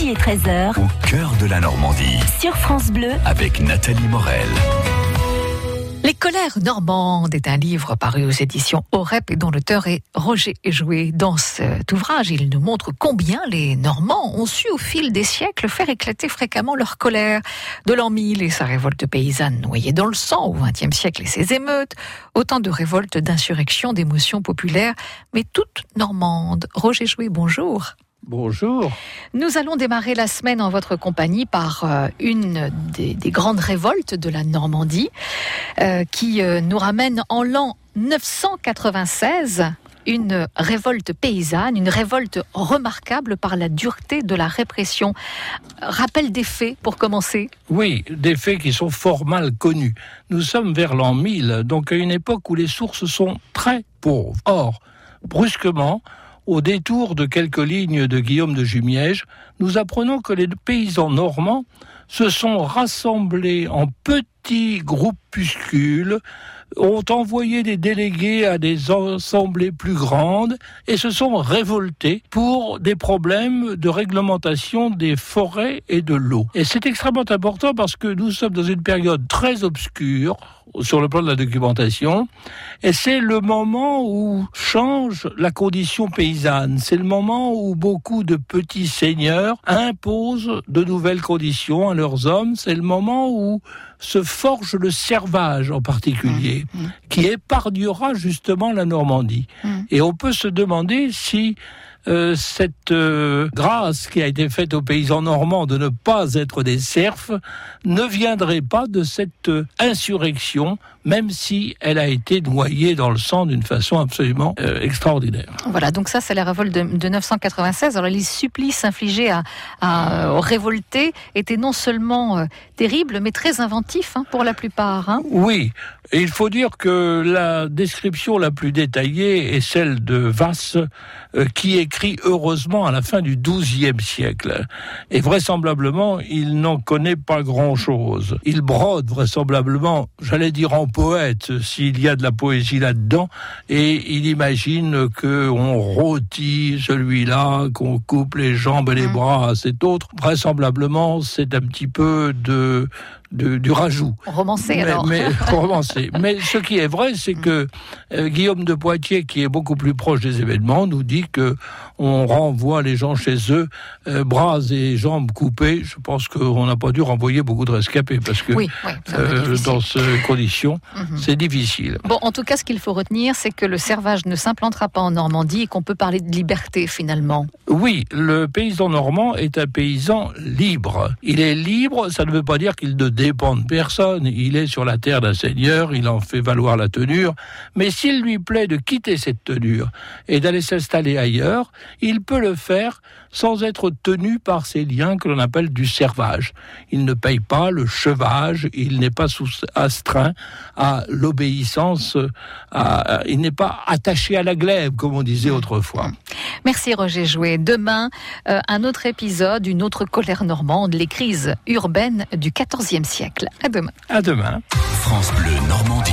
midi et 13h. Au cœur de la Normandie. Sur France Bleu. Avec Nathalie Morel. Les colères normandes est un livre paru aux éditions Orep et dont l'auteur est Roger Jouet. Dans cet ouvrage, il nous montre combien les Normands ont su au fil des siècles faire éclater fréquemment leur colère. De l'an 1000 et sa révolte paysanne noyée dans le sang au XXe siècle et ses émeutes, autant de révoltes, d'insurrections, d'émotions populaires, mais toutes normandes. Roger Jouet, bonjour. Bonjour. Nous allons démarrer la semaine en votre compagnie par une des grandes révoltes de la Normandie qui nous ramène en l'an 996, une révolte paysanne, une révolte remarquable par la dureté de la répression. Rappel des faits pour commencer. Oui, des faits qui sont fort mal connus. Nous sommes vers l'an 1000, donc à une époque où les sources sont très pauvres. Or, brusquement, au détour de quelques lignes de Guillaume de Jumièges, nous apprenons que les paysans normands se sont rassemblés en petits groupuscules, ont envoyé des délégués à des assemblées plus grandes et se sont révoltés pour des problèmes de réglementation des forêts et de l'eau. Et c'est extrêmement important parce que nous sommes dans une période très obscure sur le plan de la documentation, et c'est le moment où change la condition paysanne. C'est le moment où beaucoup de petits seigneurs imposent de nouvelles conditions à leurs hommes. C'est le moment où se forge le servage en particulier, qui épargnera justement la Normandie. Et on peut se demander si cette grâce qui a été faite aux paysans normands de ne pas être des serfs ne viendrait pas de cette insurrection, même si elle a été noyée dans le sang d'une façon absolument extraordinaire. Voilà, donc ça c'est la révolte de 996. Alors les supplices infligés aux révoltés étaient non seulement terribles, mais très inventifs pour la plupart. Oui, et il faut dire que la description la plus détaillée est celle de Vasse, qui écrit heureusement à la fin du XIIe siècle. Et vraisemblablement, il n'en connaît pas grand-chose. Il brode vraisemblablement, j'allais dire en poète, s'il y a de la poésie là-dedans, et il imagine qu'on rôtit celui-là, qu'on coupe les jambes et les bras à cet autre. Vraisemblablement, c'est un petit peu du rajout. Romancé alors. Romancé. Mais ce qui est vrai, c'est que Guillaume de Poitiers, qui est beaucoup plus proche des événements, nous dit que on renvoie les gens chez eux, bras et jambes coupés. Je pense qu'on n'a pas dû renvoyer beaucoup de rescapés, parce que dans ces conditions, c'est difficile. Bon, en tout cas, ce qu'il faut retenir, c'est que le servage ne s'implantera pas en Normandie et qu'on peut parler de liberté finalement. Oui, le paysan normand est un paysan libre. Il est libre, ça ne veut pas dire qu'il ne dépend de personne. Il est sur la terre d'un seigneur, il en fait valoir la tenure. Mais s'il lui plaît de quitter cette tenure et d'aller s'installer ailleurs, il peut le faire sans être tenu par ces liens que l'on appelle du servage. Il ne paye pas le chevage, il n'est pas astreint à l'obéissance, il n'est pas attaché à la glèbe, comme on disait autrefois. Merci Roger Jouet. Demain, un autre épisode, une autre colère normande, les crises urbaines du XIVe siècle. À demain. À demain. France Bleu Normandie.